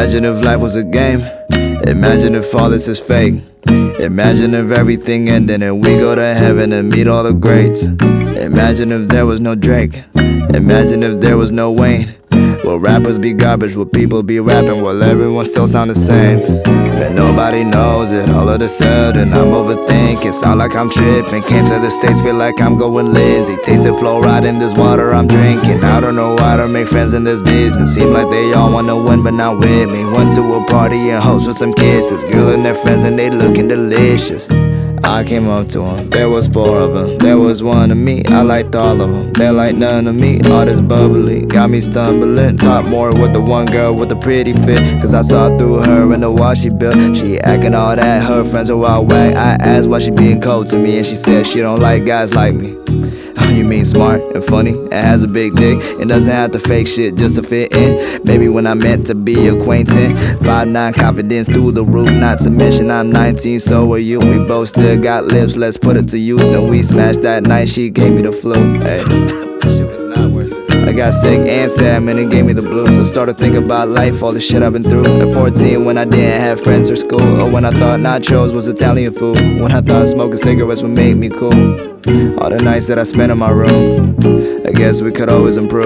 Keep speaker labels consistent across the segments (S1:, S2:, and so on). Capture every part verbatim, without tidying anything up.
S1: Imagine if life was a game. Imagine if all this is fake. Imagine if everything ended and we go to heaven and meet all the greats. Imagine if there was no Drake. Imagine if there was no Wayne. Will rappers be garbage? Will people be rapping? Will everyone still sound the same? And nobody knows it. All of a sudden I'm overthinking. Sound like I'm tripping. Came to the States, feel like I'm going Lizzie. Tasted fluoride in this water I'm drinking. I don't know how to make friends in this business. Seem like they all wanna win but not with me. Went to a party and hopes for some kisses. Girl and their friends and they looking delicious. I came up to them, there was four of them. There was one of me, I liked all of them. They like none of me, all this bubbly got me stumbling. Talk more with the one girl with the pretty fit, cause I saw through her and the wall she built. She acting all that, her friends are all whack. I asked why she being cold to me and she said she don't like guys like me. You mean smart and funny and has a big dick and doesn't have to fake shit just to fit in. Maybe when I meant to be acquainted. five nine confidence through the roof. Not to mention I'm nineteen, so are you. We both still got lips, let's put it to use. And we smashed that night, she gave me the flu. Hey, shit was not worth it. I got sick and sad, man, it gave me the blues. I started thinking about life, all the shit I've been through. At fourteen, when I didn't have friends or school, or when I thought nachos was Italian food, when I thought smoking cigarettes would make me cool. All the nights that I spent in my room, I guess we could always improve.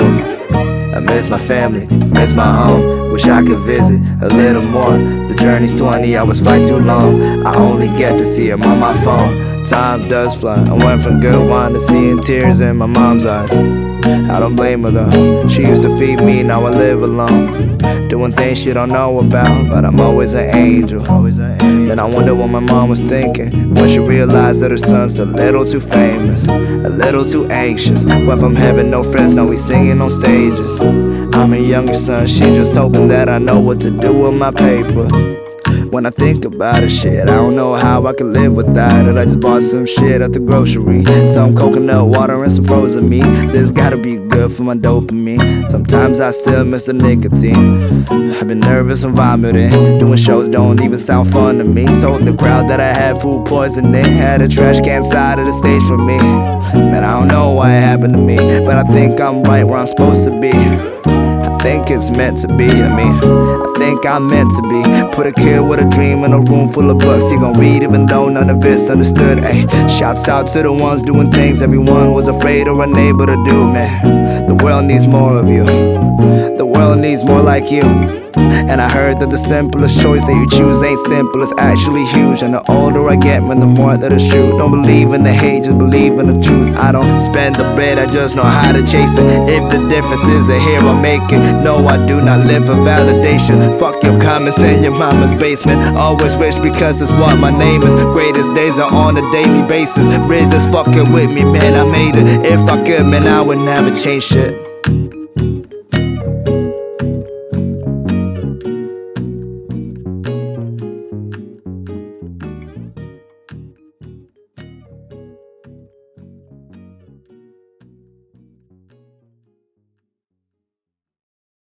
S1: I miss my family, miss my home. Wish I could visit a little more. The journey's twenty hours, flight too long. I only get to see him on my phone. Time does fly. I went from good wine to seeing tears in my mom's eyes. I don't blame her though. She used to feed me, now I live alone. Doing things she don't know about, but I'm always an angel. Then I wonder what my mom was thinking when she realized that her son's a little too famous, a little too anxious. Went from having no friends, now he's singing on stages. I'm a younger son, she just hoping that I know what to do with my paper. When I think about it, shit, I don't know how I could live without it. I just bought some shit at the grocery, some coconut water and some frozen meat. This gotta be good for my dopamine. Sometimes I still miss the nicotine. I've been nervous and vomiting. Doing shows don't even sound fun to me. Told the crowd that I had food poisoning. Had a trash can side of the stage for me. Man, I don't know why it happened to me, but I think I'm right where I'm supposed to be. I think it's meant to be, I mean, I think I'm meant to be. Put a kid with a dream in a room full of books. He gon' read even though none of it's understood. Ay, shouts out to the ones doing things everyone was afraid or unable to do, man. The world needs more of you. The world needs more like you. And I heard that the simplest choice that you choose ain't simple, it's actually huge. And the older I get, man, the more that it's true. Don't believe in the hate, just believe in the truth. I don't spend the bread, I just know how to chase it. If the difference is a here I make it. No, I do not live for validation. Fuck your comments in your mama's basement. Always rich because it's what my name is. Greatest days are on a daily basis. Riz is fucking with me, man, I made it. If I could, man, I would never change shit.